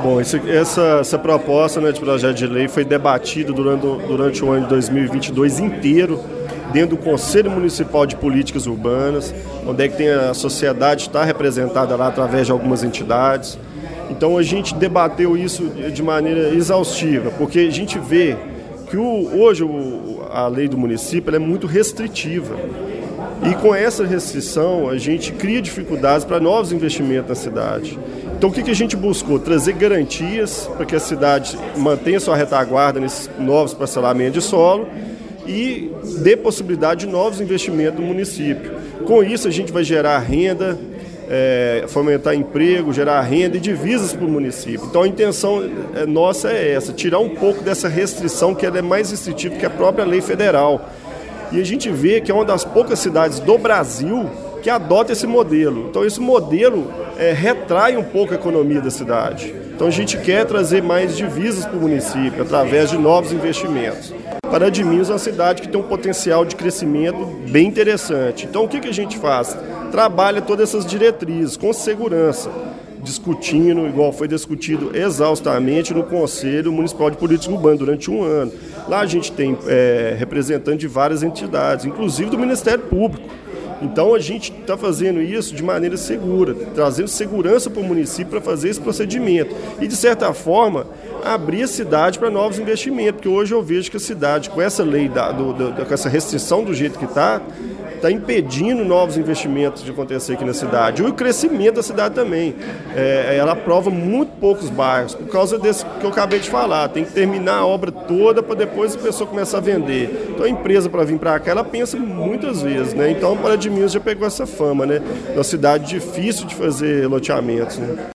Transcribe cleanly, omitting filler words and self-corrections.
Bom, essa proposta, né, de projeto de lei foi debatida durante o ano de 2022 inteiro, dentro do Conselho Municipal de Políticas Urbanas, onde é que tem a sociedade está representada lá através de algumas entidades. Então a gente debateu isso de maneira exaustiva, porque a gente vê que hoje a lei do município ela é muito restritiva. E com essa restrição a gente cria dificuldades para novos investimentos na cidade. Então o que a gente buscou? Trazer garantias para que a cidade mantenha sua retaguarda nesses novos parcelamentos de solo e dê possibilidade de novos investimentos no município. Com isso a gente vai gerar renda, fomentar emprego, gerar renda e divisas para o município. Então a intenção nossa é essa, tirar um pouco dessa restrição que ela é mais restritiva que a própria lei federal. E a gente vê que é uma das poucas cidades do Brasil que adota esse modelo. Então esse modelo retrai um pouco a economia da cidade. Então a gente quer trazer mais divisas para o município através de novos investimentos. Paraty de Minas é uma cidade que tem um potencial de crescimento bem interessante. Então o que a gente faz? Trabalha todas essas diretrizes com segurança, discutindo, igual foi discutido exaustamente no Conselho Municipal de Política Urbana durante um ano. Lá a gente tem representantes de várias entidades, inclusive do Ministério Público. Então a gente está fazendo isso de maneira segura, trazendo segurança para o município para fazer esse procedimento. E de certa forma, abrir a cidade para novos investimentos, porque hoje eu vejo que a cidade, com essa lei, com essa restrição do jeito que está impedindo novos investimentos de acontecer aqui na cidade. E o crescimento da cidade também. Ela aprova muito poucos bairros, por causa desse que eu acabei de falar. Tem que terminar a obra toda para depois a pessoa começar a vender. Então a empresa, para vir para cá, ela pensa muitas vezes, né? Então Paraty de Minas já pegou essa fama, né? Uma cidade difícil de fazer loteamentos, né?